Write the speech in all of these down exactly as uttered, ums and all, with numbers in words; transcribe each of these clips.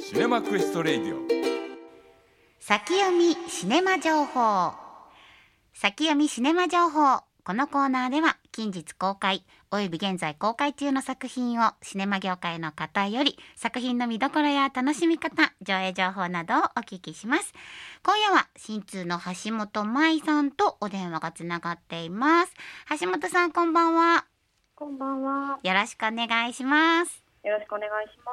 シネマクエストレイディオ先読みシネマ情報。先読みシネマ情報。このコーナーでは近日公開および現在公開中の作品をシネマ業界の方より作品の見どころや楽しみ方、上映情報などをお聞きします。今夜は新通の橋本舞さんとお電話がつながっています。橋本さん、こんばんは。 こんばんは。 よろしくお願いします。 よろしくお願いします。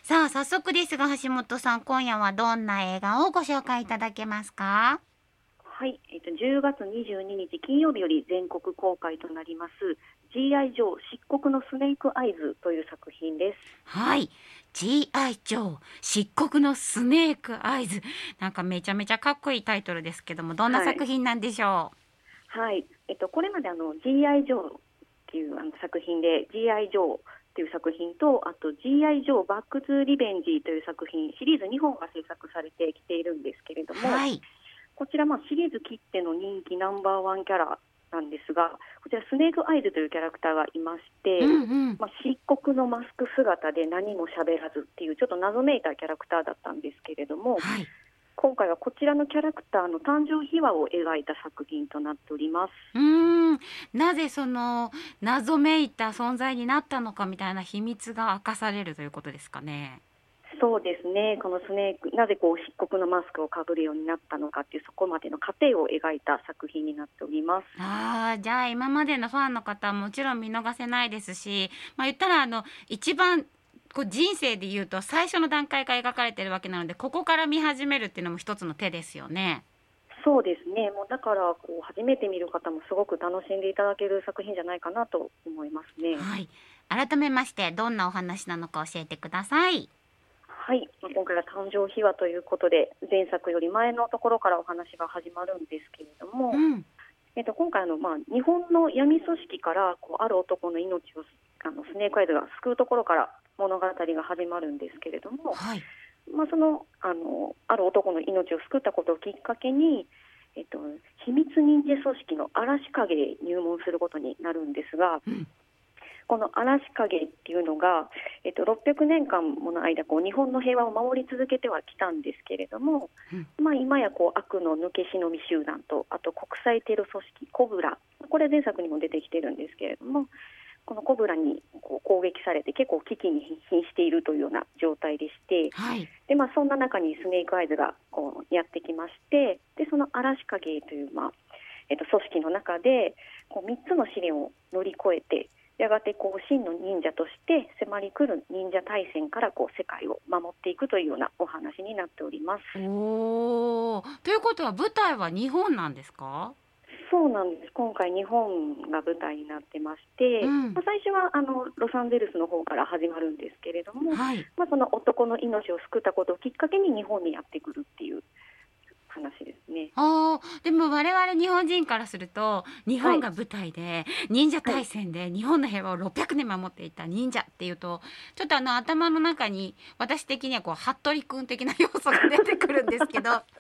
さあ、早速ですが橋本さん、今夜はどんな映画をご紹介いただけますか？ はい、えっと、じゅうがつにじゅうににち金曜日より全国公開となります ジーアイ ジョー漆黒のスネークアイズという作品です。 はい、 ジーアイ ジョー漆黒のスネークアイズ、なんかめちゃめちゃかっこいいタイトルですけども、どんな作品なんでしょう？はい、はい、えっと、これまであの ジーアイ ジョーっていうあの作品で ジーアイ ジョーという作品と、あと ジーアイ ジョーバックトゥリベンジという作品、シリーズにほんが制作されてきているんですけれども、 はい、 こちらまあシリーズきっての人気ナンバーワンキャラなんですが、こちらスネークアイズというキャラクターがいまして、 うんうん、 まあ、漆黒のマスク姿で何も喋らずっていうちょっと謎めいたキャラクターだったんですけれども、 はい、 今回はこちらのキャラクターの誕生秘話を描いた作品となっております。 うーん、なぜその謎めいた存在になったのかみたいな秘密が明かされるということですかね。 そうですね、このスネーク、なぜこう漆黒のマスクをかぶるようになったのかっていう、そこまでの過程を描いた作品になっております。 あー、じゃあ今までのファンの方はもちろん見逃せないですし、まあ、言ったらあの一番こう人生で言うと最初の段階から描かれているわけなので、ここから見始めるっていうのも一つの手ですよね。 そうですね、もうだからこう初めて見る方もすごく楽しんでいただける作品じゃないかなと思いますね。 はい、改めましてどんなお話なのか教えてください。 はい、今回は誕生秘話ということで前作より前のところからお話が始まるんですけれども、 うん、 えっと、今回の、まあ、日本の闇組織からこうある男の命をあのスネークアイズが救うところから物語が始まるんですけれども、 はい、 まあ、その あのある男の命を救ったことをきっかけに、えっと、秘密忍者組織の嵐影へ入門することになるんですが、 うん、 この嵐影っていうのが、えっと、ろっぴゃくねんかんもの間こう日本の平和を守り続けてはきたんですけれども、 うん、 まあ、今やこう悪の抜け忍び集団と、あと国際テロ組織コブラ、これ前作にも出てきてるんですけれども、このコブラにこう攻撃されて結構危機に瀕しているというような状態でして、 はい、 で、まあ、そんな中にスネークアイズがこうやってきまして、でその嵐影という、まあえっと、組織の中でこうみっつの試練を乗り越えて、やがてこう真の忍者として迫り来る忍者大戦からこう世界を守っていくというようなお話になっております。 おー、ということは舞台は日本なんですか？ そうなんです。今回日本が舞台になってまして、 うん、 まあ、最初はあのロサンゼルスの方から始まるんですけれども、 はい、 まあ、その男の命を救ったことをきっかけに日本にやってくるっていう話ですね。 あー、でも我々日本人からすると日本が舞台で忍者大戦で日本の平和をろっぴゃくねん守っていた忍者っていうと、ちょっとあの頭の中に私的にはこう服部君的な要素が出てくるんですけど、はい、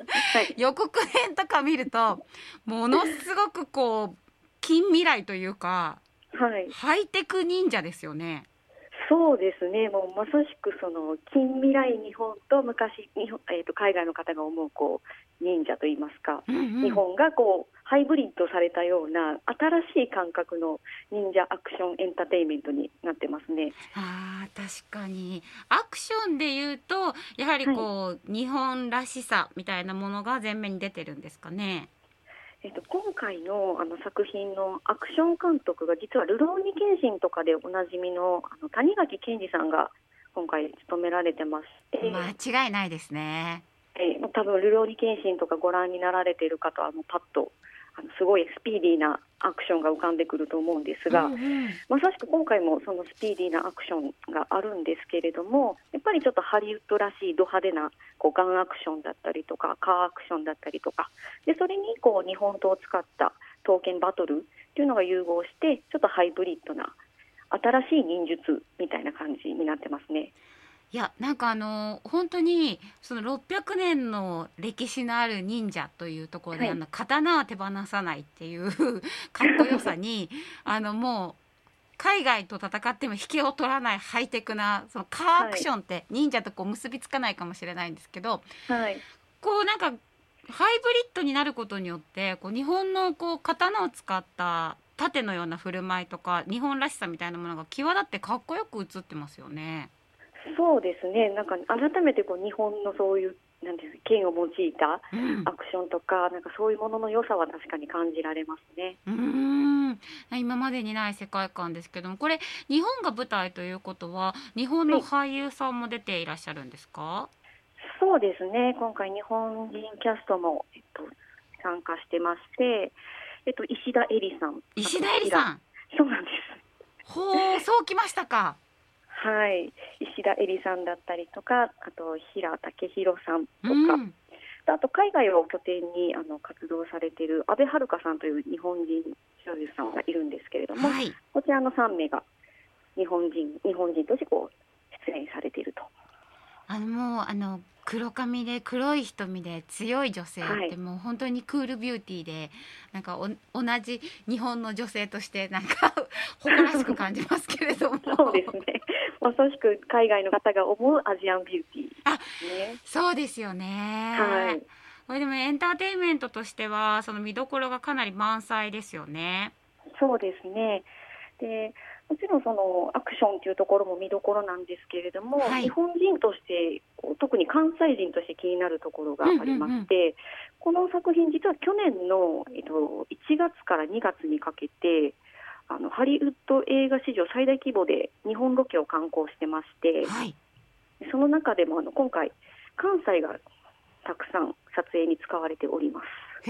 予告編とか見るとものすごくこう近未来というか、 はい、 ハイテク忍者ですよね。 そうですね、もうまさしくその近未来日本と昔日本、えー、と海外の方が思うこう忍者といいますか、 うんうん、 日本がこうハイブリッドされたような新しい感覚の忍者アクションエンターテインメントになってますね。 あー、確かにアクションでいうとやはりこう、はい、日本らしさみたいなものが前面に出てるんですかね。 えっと、今回 の, あの作品のアクション監督が実はルローニケンシンとかでおなじみ の, あの谷垣健二さんが今回務められてまして、 間違いないですね。 えー、多分ルローニケンシンとかご覧になられている方はもうパッとあのすごいスピーディーなアクションが浮かんでくると思うんですが、 うんうん、 まさしく今回もそのスピーディーなアクションがあるんですけれども、やっぱりちょっとハリウッドらしいド派手なこうガンアクションだったりとかカーアクションだったりとかで、それにこう日本刀を使った刀剣バトルっていうのが融合してちょっとハイブリッドな新しい忍術みたいな感じになってますね。 いや、なんかあの本当にそのろっぴゃくねんの歴史のある忍者というところで、はい、あの刀は手放さないっていうかっこよさにあのもう海外と戦っても引けを取らないハイテクなそのカーアクションって忍者とこう結びつかないかもしれないんですけど、 はい、 こうなんかハイブリッドになることによってこう日本のこう刀を使った盾のような振る舞いとか日本らしさみたいなものが際立ってかっこよく映ってますよね。 そうですね、なんか改めてこう日本のそういうなんていうか剣を用いたうんアクションとか、なんかそういうものの良さは確かに感じられますね。 うーん今までにない世界観ですけども、これ日本が舞台ということは日本のはい、 俳優さんも出ていらっしゃるんですか？ そうですね、今回日本人キャストも、えっと、参加してまして、えっと、石田絵里さん、 石田絵里さん。 そうなんです。 ほう、そうきましたか。 はい、石田絵里さんだったりとか、あと平武弘さんとか、 うんあと海外を拠点にあの活動されている阿部遥さんという日本人女優さんがいるんですけれども、 はい。 こちらのさん名が日本人日本人としてこう出演されていると。 あのもうあの黒髪で黒い瞳で強い女性っはいてもう本当にクールビューティーでなんかお同じ日本の女性としてなんか誇らしく感じますけれどもそうですね、まさしく海外の方が思うアジアンビューティーあね。 そうですよね。 はい、 これでもエンターテインメントとしてはその見どころがかなり満載ですよね。 そうですね。でもちろんそのアクションというところも見どころなんですけれども、 はい。 日本人としてこう特に関西人として気になるところがありまして、この作品実は去年の、えっと、いちがつからにがつにかけてあのハリウッド映画史上最大規模で日本ロケを敢行してまして、 はい。 その中でもあの今回関西がたくさん撮影に使われております。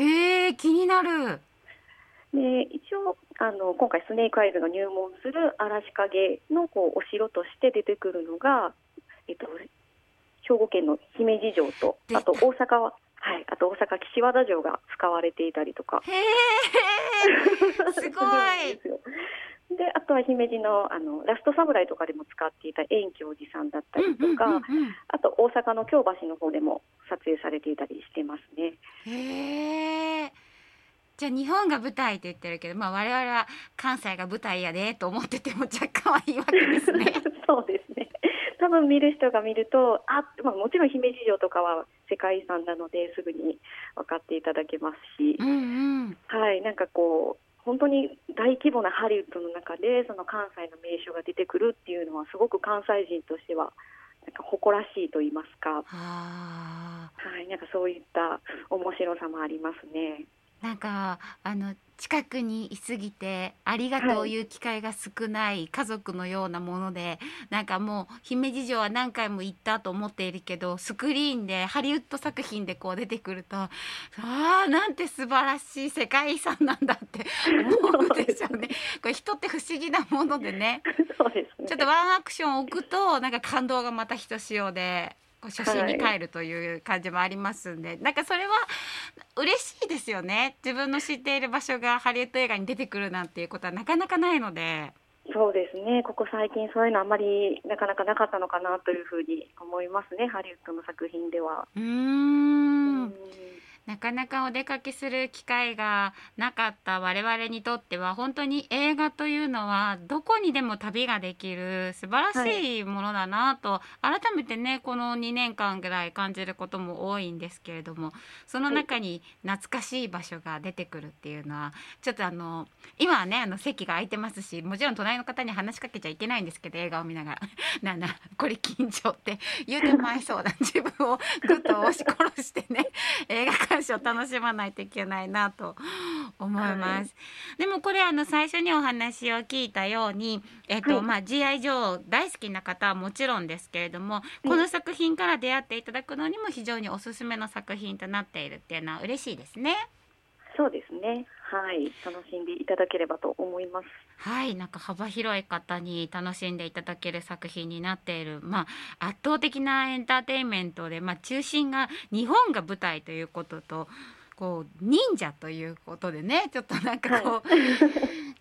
へえ、気になる。 で一応あの今回スネークアイズが入門する嵐影のこうお城として出てくるのが、えっと、兵庫県の姫路城と出たあと大阪は、はい、あと大阪岸和田城が使われていたりとかへえ、すごい。 するんですよ。であとは姫路の、あのラストサムライとかでも使っていた円教寺さんだったりとか、 うんうんうんうん。 あと大阪の京橋の方でも撮影されていたりしてますね。 へえ。じゃあ日本が舞台って言ってるけど、まあ我々は関西が舞台やでと思ってても若干はいいわけですね。 そうですね。多分見る人が見ると、あ、まあ、もちろん姫路城とかは世界遺産なのですぐに分かっていただけますし、 うんうん。 はい、なんかこう本当に大規模なハリウッドの中でその関西の名所が出てくるっていうのはすごく関西人としてはなんか誇らしいと言いますか、 あはい、なんかそういった面白さもありますね。 ーなんかあの近くにいすぎてありがとうはい、 言う機会が少ない家族のようなもので、なんかもう姫路城は何回も行ったと思っているけどスクリーンでハリウッド作品でこう出てくると、あーなんて素晴らしい世界遺産なんだって思うんですよね。これ人って不思議なものでね、 そうですね。 ちょっとワンアクション置くとなんか感動がまたひとしおでこう初心に帰るという感じもありますんで、なんかそれは嬉しいですよね。自分の知っている場所がハリウッド映画に出てくるなんていうことはなかなかないので。 そうですね、ここ最近そういうのあんまりなかなかなかったのかなというふうに思いますね、ハリウッドの作品では。 うーうんんなかなかお出かけする機会がなかった我々にとっては本当に映画というのはどこにでも旅ができる素晴らはい、 しいものだなと改めてねこのにねんかんぐらい感じることも多いんですけれども、そのはい、 中に懐かしい場所が出てくるっていうのはちょっとあの今はねあの席が空いてますし、もちろん隣の方に話しかけちゃいけないんですけど映画を見ながらなあなあこれ緊張って言うてまいそうな自分をぐっと押し殺してね映画鑑賞楽しまないといけないなと思います。 はい、 でもこれあの最初にお話を聞いたように、えっとはい、 まあ ジーアイ ジョー大好きな方はもちろんですけれども、 はい、 この作品から出会っていただくのにも非常におすすめの作品となっているっていうのは嬉しいですね。 そうですね、はい、楽しんでいただければと思います。 はい、なんか幅広い方に楽しんでいただける作品になっている、まあ、圧倒的なエンターテインメントで、まあ、中心が日本が舞台ということとこう忍者ということでねちょっとなんかこう、 はい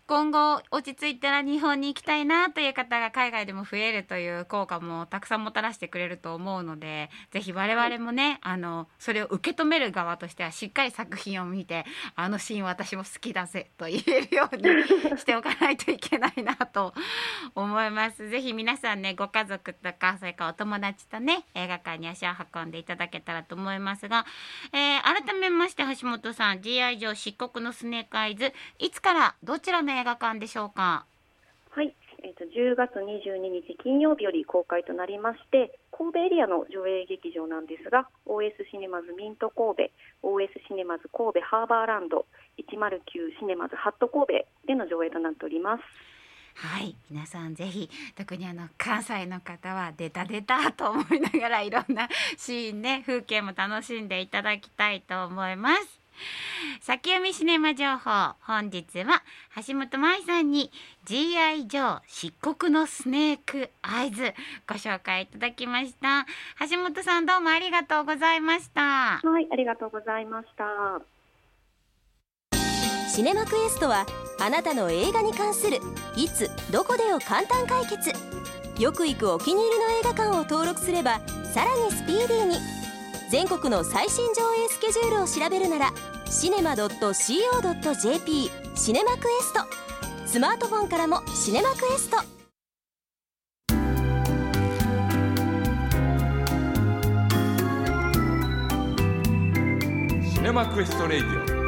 今後落ち着いたら日本に行きたいなという方が海外でも増えるという効果もたくさんもたらしてくれると思うので、ぜひ我々もね、はい、あのそれを受け止める側としてはしっかり作品を見て、あのシーン私も好きだぜと言えるようにしておかないといけないなと思います。ぜひ皆さんね、ご家族とかそれからお友達とね、映画館に足を運んでいただけたらと思いますが、えー、改めまして橋本さん、 ジーアイ ジョー漆黒のスネークアイズ、いつからどちらの映画館でしょうか？ はい、えー、とじゅうがつにじゅうににち金曜日より公開となりまして、神戸エリアの上映劇場なんですが、 オーエス シネマズミント神戸、 オーエス シネマズ神戸ハーバーランド、いちまるきゅうシネマズハット神戸での上映となっております。 はい、皆さんぜひ、特にあの関西の方は出た出たと思いながらいろんなシーンね、風景も楽しんでいただきたいと思います。先読みシネマ情報、本日は橋本舞さんに ジーアイ ジョー漆黒のスネークアイズご紹介いただきました。橋本さん、どうもありがとうございました。 はい、ありがとうございました。 シネマクエストはあなたの映画に関するいつどこでを簡単解決。よく行くお気に入りの映画館を登録すればさらにスピーディーに。全国の最新上映スケジュールを調べるならシネマ ドット シーオー ドット ジェーピー シネマクエスト。スマートフォンからもシネマクエスト。 シネマクエストレイディオ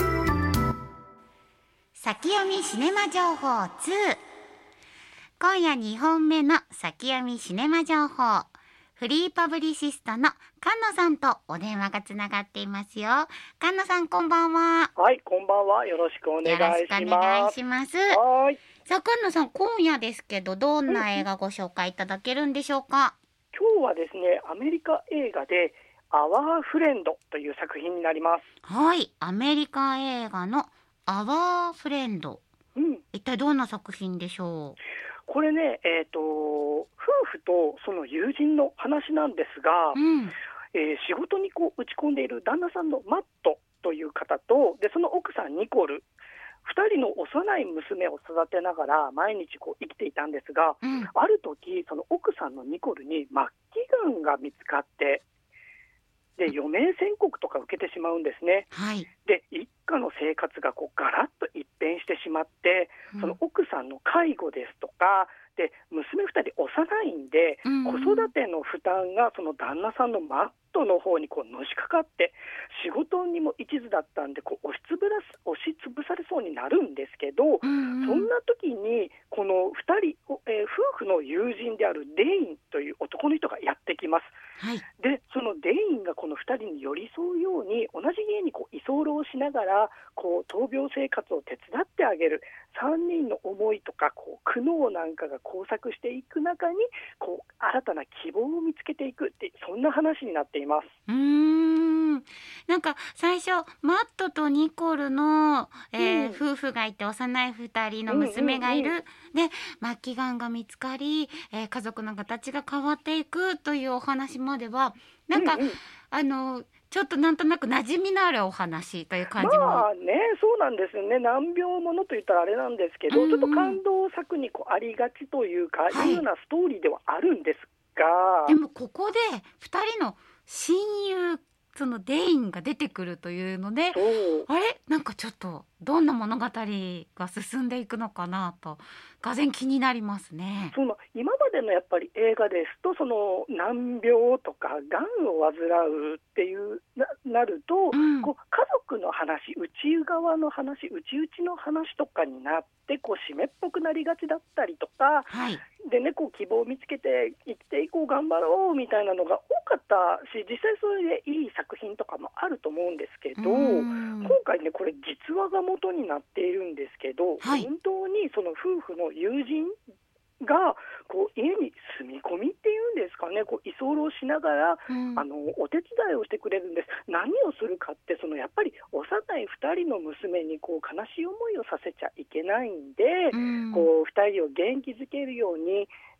先読みシネマ情報ツー。今夜にほんめの先読みシネマ情報、フリーパブリシストの菅野さんとお電話がつながっていますよ。菅野さん、こんばんは。 はい、こんばんは。よろしくお願いします。 よろしくお願いします。 はい。 さあ、菅野さん、今夜ですけどどんな映画ご紹介いただけるんでしょうか？ 今日はですね、アメリカ映画でアワーフレンドという作品になります。 はい、アメリカ映画のアワーフレンド、うん、一体どんな作品でしょう？ これね、えーと、夫婦とその友人の話なんですが、うん、えー、仕事にこう打ち込んでいる旦那さんのマットという方と、でその奥さんニコル、ふたりの幼い娘を育てながら毎日こう生きていたんですが、うん、ある時その奥さんのニコルに末期がんが見つかって、で余命宣告とか受けてしまうんですね、 はい、 で一家の生活がこうガラッと一変してしまって、うん、その奥さんの介護ですとかで娘ふたり幼いんで、うんうん、子育ての負担がその旦那さんのマットの方にこうのしかかって、仕事にも一途だったんでこう押しつぶらす押しつぶされそうになるんですけど、うんうん、そんな時にこのふたり、えー、夫婦の友人であるデインという男の人がやってきます、 はい、 でそのデインがこのふたりに寄り添うように同じ家にこう居候しながらこう闘病生活を手伝ってあげる、さんにんの思いとかこう苦悩なんかが交錯していく中にこう新たな希望を見つけていくって、そんな話になっています。 うーん、なんか最初マットとニコルの、えーうん、夫婦がいて幼いふたりの娘がいる、うんうんうん、で末期がんが見つかり、えー、家族の形が変わっていくというお話まではなんか、うんうん、あのちょっとなんとなく馴染みのあるお話という感じも、 まあね、そうなんですよね。難病ものと言ったらあれなんですけど、うんうん、ちょっと感動作にこうありがちというか、はい、いうようなストーリーではあるんですが、 でもここでふたりの親友、そのデインが出てくるというので、あれなんかちょっとどんな物語が進んでいくのかなとがぜん気になりますね。 その今までのやっぱり映画ですとその難病とかがんを患うっていう な, なると、うん、こう家族の話、内側の話、内々の話とかになってこう締めっぽくなりがちだったりとか、 はい、 でね、こう希望を見つけて生きていこう頑張ろうみたいなのが多かったし、実際それでいい作品とかもあると思うんですけど、今回ねこれ実話が元になっているんですけど、はい、本当にその夫婦の友人がこう家に住み込みっていうんですかね、こう居候しながら、うん、あのお手伝いをしてくれるんです。何をするかってそのやっぱり幼いふたりの娘にこう悲しい思いをさせちゃいけないんで、うん、こうふたりを元気づけるように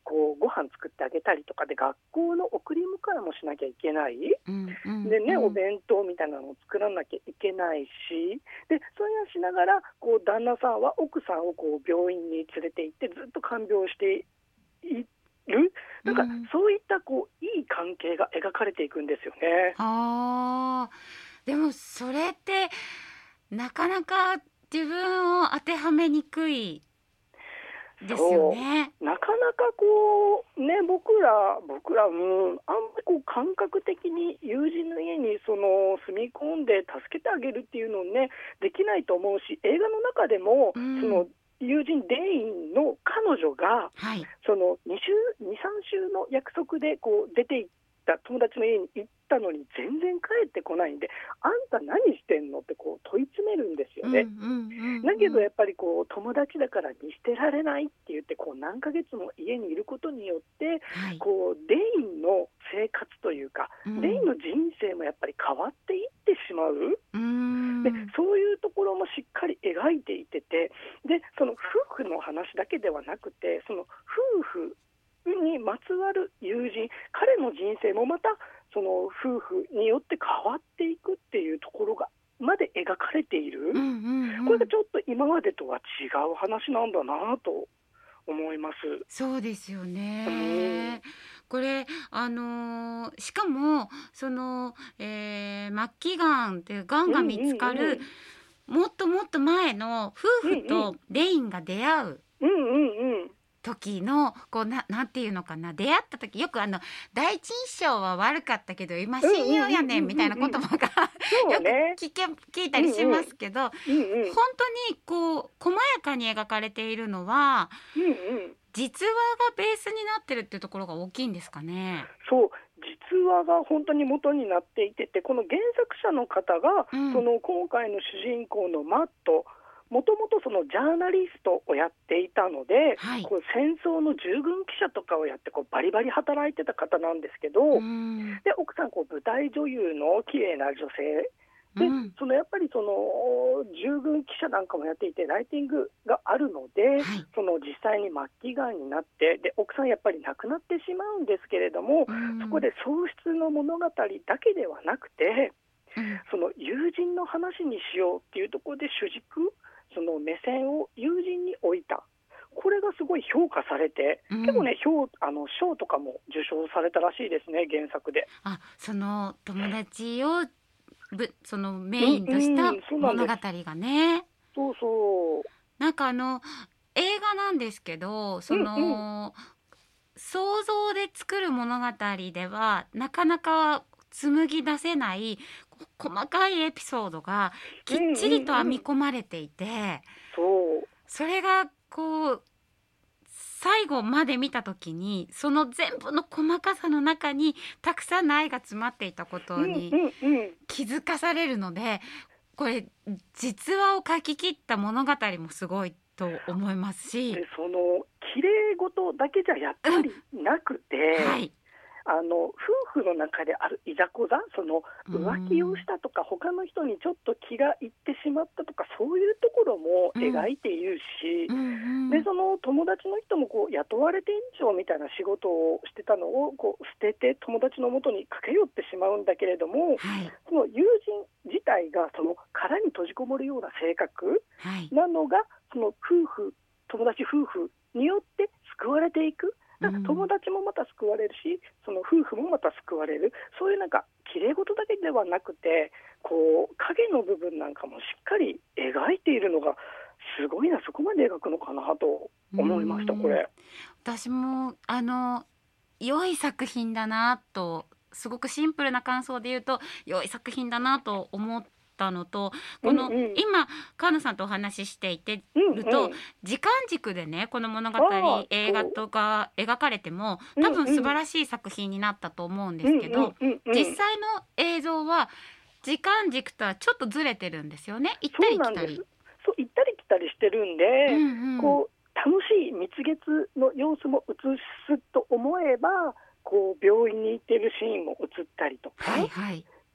こうご飯作ってあげたりとかで学校の送り迎えもしなきゃいけない、 うんうんでね、 うんお弁当みたいなのを作らなきゃいけないし、でそういうのをしながらこう旦那さんは奥さんをこう病院に連れて行ってずっと看病している、なんかうんそういったこういい関係が描かれていくんですよね。 あーでもそれってなかなか自分を当てはめにくいですよね。 なかなかこうね、僕ら僕らもあんまりこう感覚的に友人の家にその住み込んで助けてあげるっていうのをねできないと思うし、映画の中でも、 うんその友人デインの彼女がはいそのに週に、さん週の約束でこう出て行った友達の家に行ったのに全然帰ってこないんで、あんた何してんのってこう問い詰めるんですよね。 うんうんうんうんだけどやっぱりこう友達だから見捨てられないって言ってこう何ヶ月も家にいることによってはいこうデインの生活というか、 うんデインの人生もやっぱり変わっていってしまう、 うーんでそういうところもしっかり描いていてて、でその夫婦の話だけではなくてその夫婦にまつわる友人、彼の人生もまたその夫婦によって変わっていくっていうところがまで描かれている、 うんうんうんこれがちょっと今までとは違う話なんだなと思います。 そうですようねん。 これあのーしかもその、えー末期がんってがんが見つかうんうんるもっともっと前の夫婦うんうとレインが出会ううんうんうん時のこうな、なんていうのかな、出会った時よくあの第一印象は悪かったけど今親友やねんみたいな言葉がよくそうね、 聞け聞いたりしますけど、 うんうん本当にこう細やかに描かれているのはうんうん実話がベースになってるっていうところが大きいんですかね。 そう実話が本当に元になっていてて、この原作者の方が、 うんその今回の主人公のマット、もともとそのジャーナリストをやっていたので、 はいこう戦争の従軍記者とかをやってこうバリバリ働いてた方なんですけど、 うんで奥さんこう舞台女優の綺麗な女性で、 うんそのやっぱりその従軍記者なんかもやっていてライティングがあるので、 はいその実際に末期がんになってで奥さんやっぱり亡くなってしまうんですけれども、 うんそこで喪失の物語だけではなくて、 うんその友人の話にしようっていうところで主軸、その目線を友人に置いた。これがすごい評価されて、 うん結構ね評あの賞とかも受賞されたらしいですね、原作で。 あその友達をぶそのメインとしたうんうんそうなんです物語がね、 そうそうなんかあの映画なんですけどその、 うんう想像で作る物語ではなかなか紡ぎ出せないこ細かいエピソードがきっちりと編み込まれていて、 そうそれがこう最後まで見た時にその全部の細かさの中にたくさんの愛が詰まっていたことにうんうんうん、 気づかされるので、これ実話を書き切った物語もすごいと思いますし、 でその綺麗事だけじゃやっぱりなくて、 はいあの夫婦の中であるいざこざ、その浮気をしたとか他の人にちょっと気がいってしまったとかそういうところも描いているし、 うんうんでその友達の人もこう雇われ店長みたいな仕事をしてたのをこう捨てて友達の元に駆け寄ってしまうんだけれども、 はいその友人自体がその殻に閉じこもるような性格はいなのがその夫婦友達夫婦によって救われていく。だから友達もまた救われるし、その夫婦もまた救われる、そういうなんか綺麗事だけではなくてこう影の部分なんかもしっかり描いているのがすごいな、そこまで描くのかなと思いました。 うんこれ私もあの良い作品だなと、すごくシンプルな感想で言うと良い作品だなと思ったのと、この、 うんうん今川野さんとお話ししていてうんると、 うん時間軸でねこの物語ああ映画とか描かれても多分うんうん素晴らしい作品になったと思うんですけど、 うんうんうんうん実際の映像は時間軸とはちょっとずれてるんですよね。行ったり来たり。 そうなんです。そう行ったり来たりしてるんで、 うんうんこう楽しい蜜月の様子も映すと思えばこう病院に行ってるシーンも映ったりとか、 はいはい。 で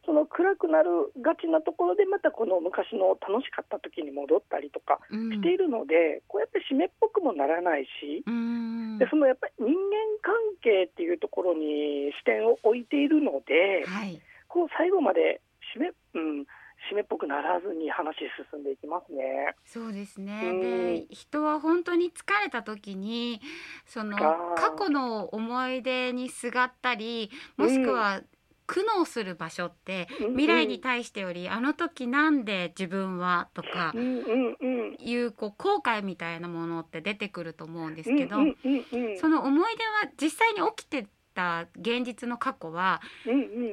その暗くなるがちなところでまたこの昔の楽しかった時に戻ったりとかしているので、うん、こうやって締めっぽくもならないし、うん、でそのやっぱり人間関係っていうところに視点を置いているので、はい、こう最後まで締め、うん締めっぽくならずに話進んでいきますね。 そうですね、うん、で人は本当に疲れた時にその過去の思い出にすがったり、もしくは苦悩する場所って、うん、未来に対してよりあの時なんで自分はとかいうこう後悔みたいなものって出てくると思うんですけど、その思い出は実際に起きて現実の過去は、うんうん、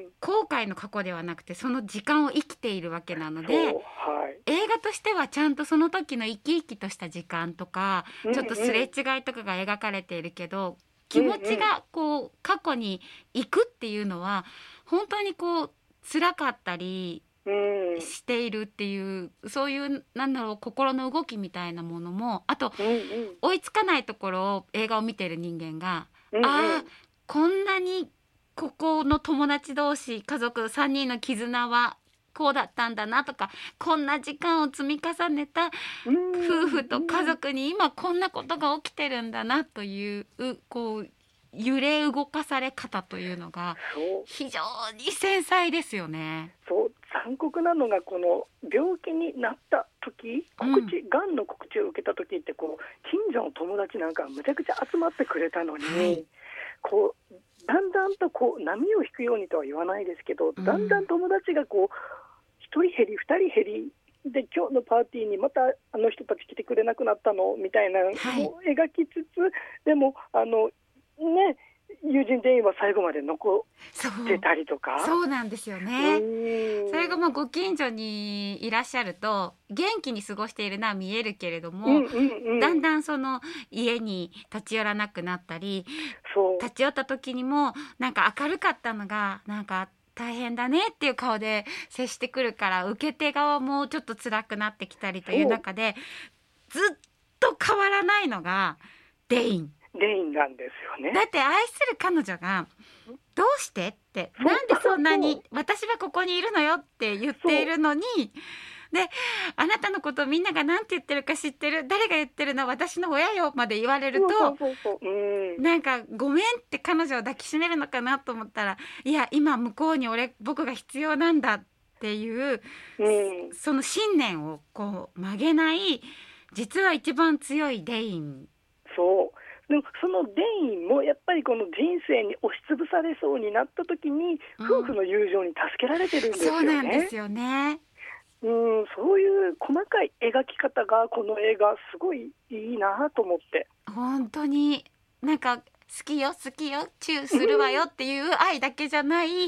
後悔の過去ではなくてその時間を生きているわけなので、はい、映画としてはちゃんとその時の生き生きとした時間とか、うんうん、ちょっとすれ違いとかが描かれているけど、気持ちがこう過去に行くっていうのは本当にこう辛かったりしているっていう、そういうなんだろう心の動きみたいなものも、あと、うんうん、追いつかないところを映画を見ている人間が、うんうん、ああこんなにここの友達同士家族さんにんの絆はこうだったんだなとか、こんな時間を積み重ねた夫婦と家族に今こんなことが起きてるんだなというこう揺れ動かされ方というのが非常に繊細ですよね。 そう残酷なのがこの病気になった時、告知、うん、がんの告知を受けた時ってこう近所の友達なんかむちゃくちゃ集まってくれたのに、はい、こうだんだんとこう波を引くようにとは言わないですけど、だんだん友達がこうひとり減りふたり減りで、今日のパーティーにまたあの人たち来てくれなくなったのみたいなのを描きつつ、はい、でもあのね友人全員は最後まで残ってたりとか。 そう、そうなんですよね。それがもうご近所にいらっしゃると元気に過ごしているのは見えるけれども、うんうんうん、だんだんその家に立ち寄らなくなったり、そう立ち寄った時にもなんか明るかったのがなんか大変だねっていう顔で接してくるから、受け手側もちょっと辛くなってきたりという中で、ずっと変わらないのがデインデインなんですよね。 だって愛する彼女がどうしてってなんでそんなに私はここにいるのよって言っているのに、であなたのことをみんなが何て言ってるか知ってる、誰が言ってるの私の親よまで言われると、そうそうそうそう、うん、なんかごめんって彼女を抱きしめるのかなと思ったら、いや今向こうに俺僕が必要なんだっていう、うん、その信念をこう曲げない実は一番強いデイン。 そうでもそのデインもやっぱりこの人生に押しつぶされそうになった時に、うん、夫婦の友情に助けられてるんですよね。 そうなんですよね。 うん、そういう細かい描き方がこの映画すごいいいなと思って。 本当になんか好きよ好きよチューするわよっていう愛だけじゃない、うん、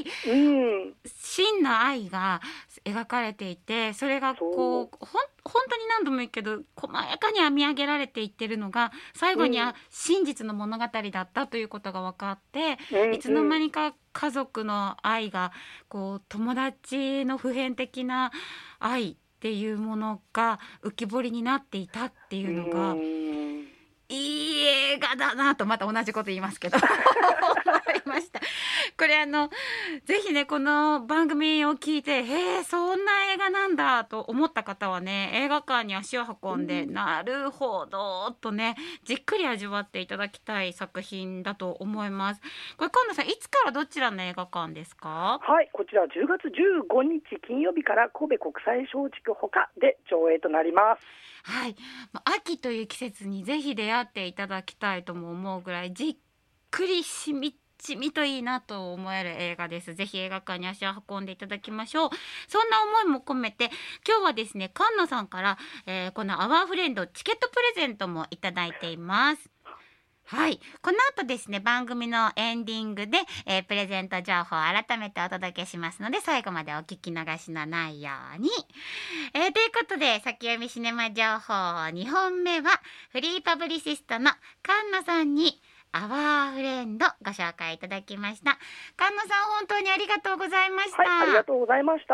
真の愛が描かれていて、それがこうほん本当に何度も言うけど細やかに編み上げられていってるのが最後には真実の物語だったということが分かって、うん、いつの間にか家族の愛がこう友達の普遍的な愛っていうものが浮き彫りになっていたっていうのが、うんいい映画だなとまた同じこと言いますけど思いました。これあのぜひねこの番組を聞いてへえそんな映画なんだと思った方はね映画館に足を運んで、うん、なるほどとねじっくり味わっていただきたい作品だと思います。これ神田さんいつからどちらの映画館ですか？ はい、こちらじゅうがつじゅうごにち金曜日から神戸国際松竹ほかで上映となります。 はい、秋という季節にぜひ出会っていただきたいとも思うぐらいじっくりしみちみといいなと思える映画です。ぜひ映画館に足を運んでいただきましょう。そんな思いも込めて今日はですね菅野さんから、えー、このアワーフレンドチケットプレゼントもいただいています。はい、この後ですね番組のエンディングで、えー、プレゼント情報を改めてお届けしますので最後までお聞き逃しのないように、えー、ということで先読みシネマ情報にほんめはフリーパブリシストの菅野さんにアワーフレンドご紹介いただきました。菅野さん本当にありがとうございました。 はい、ありがとうございました。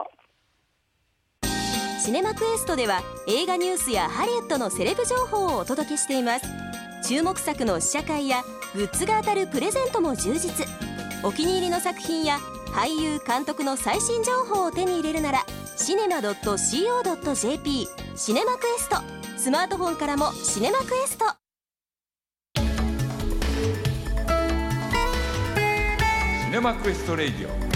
シネマクエストでは映画ニュースやハリウッドのセレブ情報をお届けしています。注目作の試写会やグッズが当たるプレゼントも充実。お気に入りの作品や俳優監督の最新情報を手に入れるならシネマ ドット シーオー ドット ジェーピー シネマクエスト、スマートフォンからもシネマクエスト。 シネマクエストレイディオ